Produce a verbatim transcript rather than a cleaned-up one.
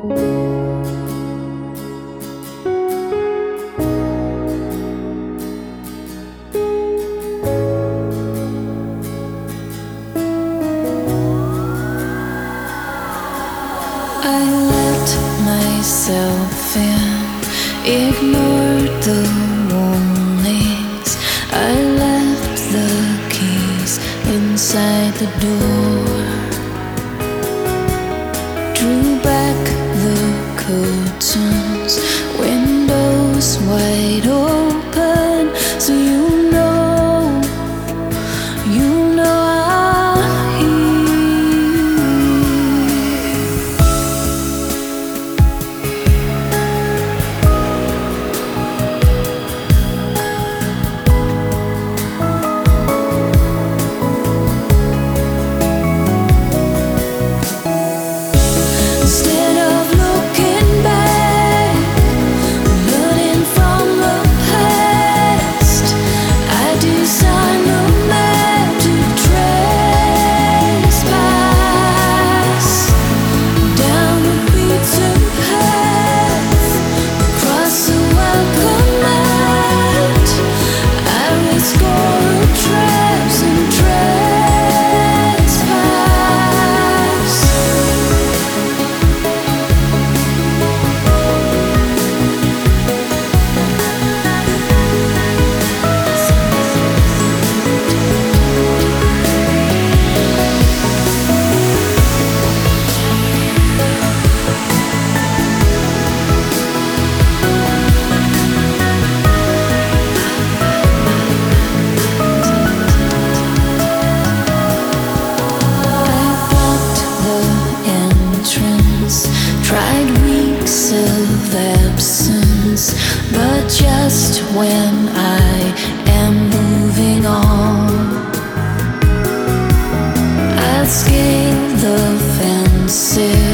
I let myself in, ignored the warnings. I left the keys inside the door, drew back the curtains, windows wide open, so you know, you know I'm here. Instead of looking back, learning from the past, I design a map to trespass down the beaten path, across the welcome mat. I risk all the traps and trespass. Tried weeks of absence, but just when I am moving on, I scale the fences.